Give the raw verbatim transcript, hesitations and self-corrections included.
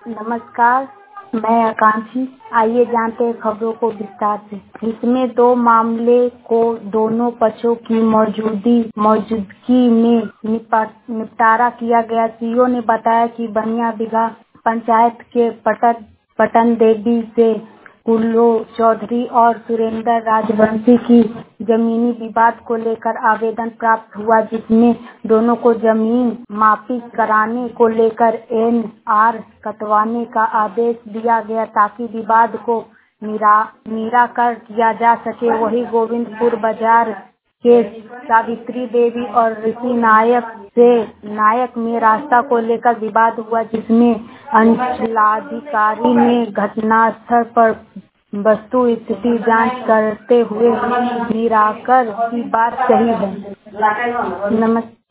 नमस्कार, मैं आकांक्षी। आइए जानते हैं खबरों को विस्तार से। इसमें दो मामले को दोनों पक्षों की मौजूदी मौजूदगी में निपट- निपटारा किया गया। सीओ ने बताया कि बनिया बिघा पंचायत के पटन पटन देवी से कुल्लू चौधरी और सुरेंद्र राजवंशी की जमीनी विवाद को लेकर आवेदन प्राप्त हुआ, जिसमें दोनों को जमीन मापी कराने को लेकर एन आर कटवाने का आदेश दिया गया ताकि विवाद को निरा निराकर किया जा सके। वहीं गोविंदपुर बाजार के सावित्री देवी और ऋषि नायक से नायक में रास्ता को लेकर विवाद हुआ, जिसमें अंचलाधिकारी ने घटनास्थल पर वस्तु स्थिति जांच करते हुए निराकर की बात कही है। नमस्कार।